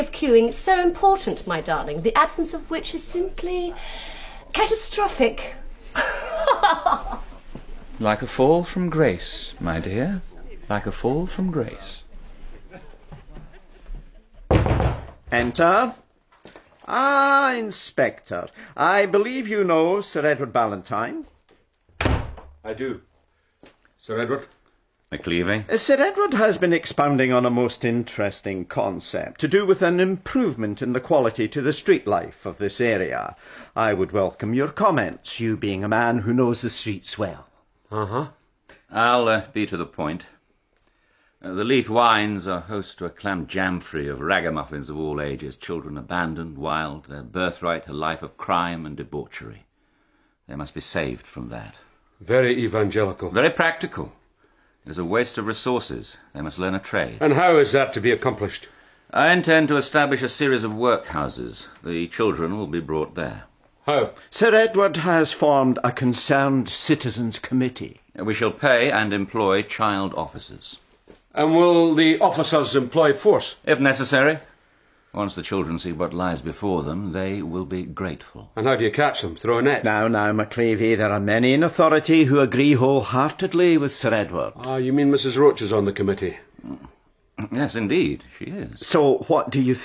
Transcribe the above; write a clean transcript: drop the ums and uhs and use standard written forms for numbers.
of queuing. It's so important, my darling, the absence of which is simply catastrophic. Like a fall from grace, my dear. Like a fall from grace. Enter. Ah, Inspector. I believe you know Sir Edward Ballantyne. I do. Sir Edward? McLeavy? Sir Edward has been expounding on a most interesting concept to do with an improvement in the quality to the street life of this area. I would welcome your comments, you being a man who knows the streets well. Uh-huh. I'll be to the point. The Leith Wines are host to a clam jamfrey of ragamuffins of all ages, children abandoned, wild, their birthright a life of crime and debauchery. They must be saved from that. Very evangelical. Very practical. It is a waste of resources. They must learn a trade. And how is that to be accomplished? I intend to establish a series of workhouses. The children will be brought there. How? Sir Edward has formed a concerned citizens' committee. We shall pay and employ child officers. And will the officers employ force? If necessary. Once the children see what lies before them, they will be grateful. And how do you catch them? Through a net? Now, McLeavy, there are many in authority who agree wholeheartedly with Sir Edward. Ah, you mean Mrs. Roach is on the committee? Yes, indeed, she is. So what do you